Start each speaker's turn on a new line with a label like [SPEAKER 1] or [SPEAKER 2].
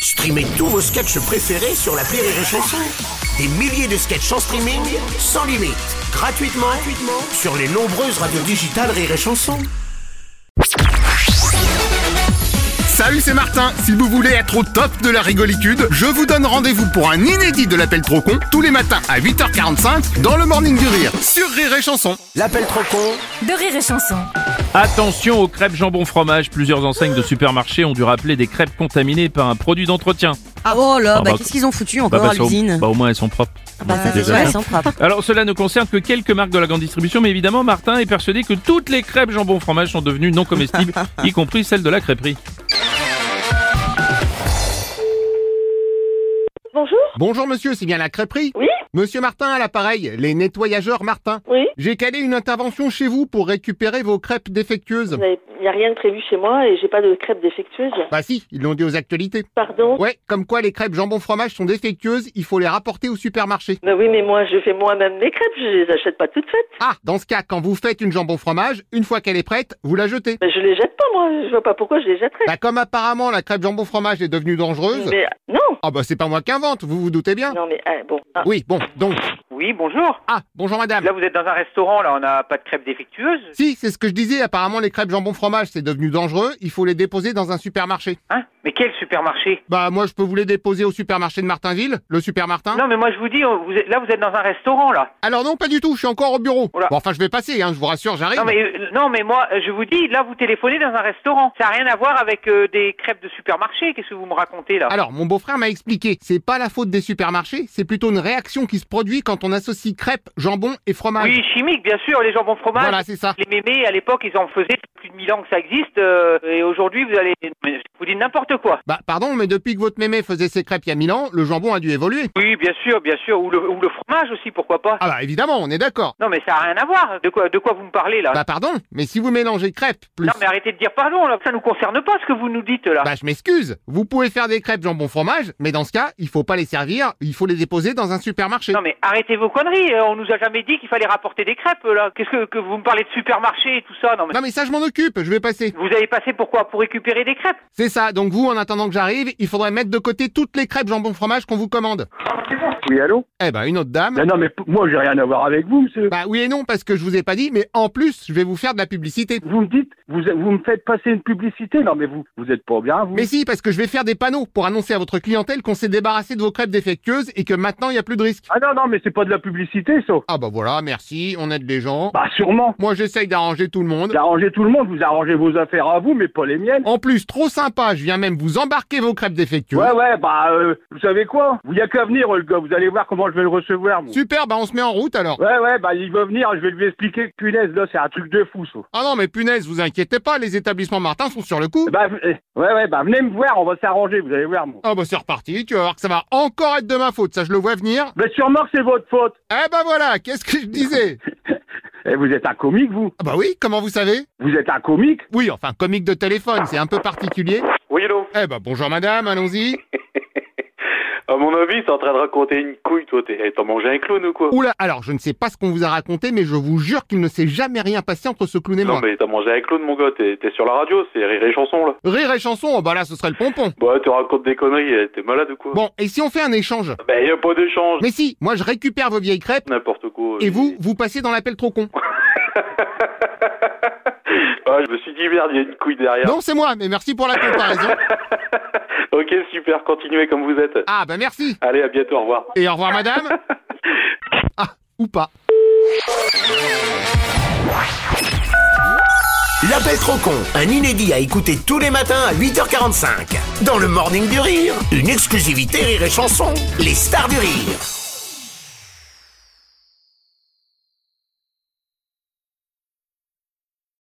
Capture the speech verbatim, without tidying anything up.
[SPEAKER 1] Streamez tous vos sketchs préférés sur l'appli Rire et Chanson. Des milliers de sketchs en streaming, sans limite, gratuitement, gratuitement sur les nombreuses radios digitales Rire et Chanson.
[SPEAKER 2] Salut, c'est Martin. Si vous voulez être au top de la rigolitude, je vous donne rendez-vous pour un inédit de l'appel trop con tous les matins à huit heures quarante-cinq dans le Morning du Rire sur Rire et Chanson.
[SPEAKER 1] L'appel trop con
[SPEAKER 3] de Rire et Chanson.
[SPEAKER 4] Attention aux crêpes jambon fromage. Plusieurs enseignes de supermarchés ont dû rappeler des crêpes contaminées par un produit d'entretien.
[SPEAKER 3] Ah oh là,
[SPEAKER 4] Ah
[SPEAKER 3] bah,
[SPEAKER 4] bah,
[SPEAKER 3] qu'est-ce qu'ils ont foutu encore
[SPEAKER 4] Bah,
[SPEAKER 3] à l'usine?
[SPEAKER 4] Bah au moins elles sont propres.
[SPEAKER 3] Bah ça c'est sûr, elles sont propres.
[SPEAKER 4] Alors cela ne concerne que quelques marques de la grande distribution, mais évidemment Martin est persuadé que toutes les crêpes jambon fromage sont devenues non comestibles, y compris celles de la crêperie.
[SPEAKER 5] Bonjour.
[SPEAKER 2] Bonjour monsieur, c'est bien la crêperie?
[SPEAKER 5] Oui.
[SPEAKER 2] Monsieur Martin à l'appareil, les nettoyageurs Martin.
[SPEAKER 5] Oui.
[SPEAKER 2] J'ai calé une intervention chez vous pour récupérer vos crêpes défectueuses.
[SPEAKER 5] Il n'y a rien de prévu chez moi et j'ai pas de crêpes défectueuses.
[SPEAKER 2] Bah si, ils l'ont dit aux actualités.
[SPEAKER 5] Pardon?
[SPEAKER 2] Ouais, comme quoi les crêpes jambon fromage sont défectueuses, il faut les rapporter au supermarché.
[SPEAKER 5] Bah oui, mais moi je fais moi-même des crêpes, je les achète pas toutes faites.
[SPEAKER 2] Ah, dans ce cas, quand vous faites une jambon fromage, une fois qu'elle est prête, vous la jetez.
[SPEAKER 5] Bah je les jette pas moi, je vois pas pourquoi je les jetterais.
[SPEAKER 2] Bah comme apparemment la crêpe jambon fromage est devenue dangereuse...
[SPEAKER 5] Mais non.
[SPEAKER 2] Ah bah c'est pas moi qui invente, vous vous doutez bien.
[SPEAKER 5] Non mais ah, bon. Ah.
[SPEAKER 2] Oui, bon, donc...
[SPEAKER 6] Oui, bonjour.
[SPEAKER 2] Ah, bonjour madame.
[SPEAKER 6] Là, vous êtes dans un restaurant, là, on n'a pas de crêpes défectueuses.
[SPEAKER 2] Si, c'est ce que je disais, apparemment les crêpes jambon fromage c'est devenu dangereux, il faut les déposer dans un supermarché.
[SPEAKER 6] Hein? Mais quel supermarché?
[SPEAKER 2] Bah moi je peux vous les déposer au supermarché de Martinville, le super Martin.
[SPEAKER 6] Non, mais moi, je vous dis, vous êtes, là, vous êtes dans un restaurant, là.
[SPEAKER 2] Alors non, pas du tout, je suis encore au bureau.
[SPEAKER 6] Oula.
[SPEAKER 2] Bon enfin je vais passer, hein, je vous rassure, j'arrive.
[SPEAKER 6] Non, mais, euh, non, mais moi, euh, je vous dis, là, vous téléphonez dans un restaurant. Ça n'a rien à voir avec euh, des crêpes de supermarché. Qu'est-ce que vous me racontez, là?
[SPEAKER 2] Alors, mon beau-frère m'a expliqué, c'est pas la faute des supermarchés, c'est plutôt une réaction qui se produit quand on associe crêpes, jambon et fromage.
[SPEAKER 6] Oui, chimique, bien sûr, les jambons fromage.
[SPEAKER 2] Voilà, c'est ça.
[SPEAKER 6] Les mémés, à l'époque, ils en faisaient plus de mille ans que ça existe. euh, et aujourd'hui, vous allez... mais vous dites n'importe quoi.
[SPEAKER 2] Bah pardon, mais depuis que votre mémé faisait ses crêpes il y a mille ans, le jambon a dû évoluer.
[SPEAKER 6] Oui, bien sûr, bien sûr. Ou le, ou le fromage aussi, pourquoi pas.
[SPEAKER 2] Ah bah évidemment, on est d'accord.
[SPEAKER 6] Non, mais ça n'a rien à voir. De quoi, de quoi vous me parlez, là?
[SPEAKER 2] Bah pardon, mais si vous mélangez crêpes plus...
[SPEAKER 6] Non, mais arrêtez de dire pardon, là. Ça nous concerne pas, ce que vous nous dites, là.
[SPEAKER 2] Bah je m'excuse, vous pouvez faire des crêpes jambon fromage, mais dans ce cas, il faut pas les servir, il faut les déposer dans un supermarché.
[SPEAKER 6] Non, mais arrêtez vos conneries. euh, On nous a jamais dit qu'il fallait rapporter des crêpes, là. Qu'est-ce que, que vous me parlez de supermarché et tout ça? Non, mais...
[SPEAKER 2] Non mais ça je m'en occupe, je vais passer.
[SPEAKER 6] Vous avez passé pourquoi? Pour récupérer des crêpes?
[SPEAKER 2] C'est ça, donc vous, en attendant que j'arrive, il faudrait mettre de côté toutes les crêpes jambon fromage qu'on vous commande.
[SPEAKER 7] Oui, allô?
[SPEAKER 2] Eh ben, une autre dame.
[SPEAKER 7] Non, non, mais p- moi, j'ai rien à voir avec vous, monsieur.
[SPEAKER 2] Bah oui et non, parce que je vous ai pas dit, mais en plus, je vais vous faire de la publicité.
[SPEAKER 7] Vous me dites, vous, vous me faites passer une publicité? Non, mais vous, vous êtes pas bien, vous.
[SPEAKER 2] Mais si, parce que je vais faire des panneaux pour annoncer à votre clientèle qu'on s'est débarrassé de vos crêpes défectueuses et que maintenant, il y a plus de risque.
[SPEAKER 7] Ah non, non, mais c'est pas de la publicité, ça.
[SPEAKER 2] Ah bah voilà, merci, on aide les gens.
[SPEAKER 7] Bah, sûrement.
[SPEAKER 2] Moi, j'essaye d'arranger tout le monde.
[SPEAKER 7] Vous arrangez tout le monde, vous arrangez vos affaires à vous, mais pas les miennes.
[SPEAKER 2] En plus, trop sympa, je viens même vous embarquer vos crêpes défectueuses.
[SPEAKER 7] Ouais, ouais, bah, euh, vous savez quoi? Vous y a qu'à venir, le gars, vous allez voir comment je vais le recevoir, moi.
[SPEAKER 2] Super, bah on se met en route alors.
[SPEAKER 7] Ouais, ouais, bah, il va venir, je vais lui expliquer que punaise, là, c'est un truc de fou, ça.
[SPEAKER 2] Ah non, mais punaise, vous inquiétez pas, les établissements Martin sont sur le coup.
[SPEAKER 7] Bah, euh, ouais, ouais, bah, venez me voir, on va s'arranger, vous allez voir, moi.
[SPEAKER 2] Ah bah c'est reparti, tu vas voir que ça va encore être de ma faute, ça je le vois venir.
[SPEAKER 7] Mais sûrement que c'est votre faute.
[SPEAKER 2] Eh bah voilà, qu'est-ce que je disais?
[SPEAKER 7] Et vous êtes un comique, vous?
[SPEAKER 2] Ah bah oui, comment vous savez?
[SPEAKER 7] Vous êtes un comique?
[SPEAKER 2] Oui, enfin, comique de téléphone, c'est un peu particulier.
[SPEAKER 8] Oui, hello.
[SPEAKER 2] Eh bah bonjour madame, allons-y.
[SPEAKER 8] À mon avis, t'es en train de raconter une couille, toi. T'es- T'as mangé un clown ou quoi?
[SPEAKER 2] Oula, alors je ne sais pas ce qu'on vous a raconté, mais je vous jure qu'il ne s'est jamais rien passé entre ce clown et
[SPEAKER 8] Non,
[SPEAKER 2] moi.
[SPEAKER 8] mais t'as mangé un clown, mon gars. T'es t'es sur la radio, c'est Rire et Chanson, là.
[SPEAKER 2] Rire et chanson, oh bah là ce serait le pompon.
[SPEAKER 8] Bah, tu racontes des conneries, eh, t'es malade ou quoi?
[SPEAKER 2] Bon, et si on fait un échange?
[SPEAKER 8] Ben, y a pas d'échange.
[SPEAKER 2] Mais si, moi je récupère vos vieilles crêpes,
[SPEAKER 8] N'importe quoi.
[SPEAKER 2] et vous, vous passez dans l'appel trop con.
[SPEAKER 8] Ah, je me suis dit, merde, y a une couille derrière.
[SPEAKER 2] Non, c'est moi, mais merci pour la comparaison.
[SPEAKER 8] Ok, super, continuez comme vous êtes.
[SPEAKER 2] Ah bah merci.
[SPEAKER 8] Allez, à bientôt, au revoir.
[SPEAKER 2] Et au revoir madame. Ah, ou pas.
[SPEAKER 1] L'appel trop con, un inédit à écouter tous les matins à huit heures quarante-cinq. Dans le Morning du Rire, une exclusivité Rire et Chanson, les stars du rire.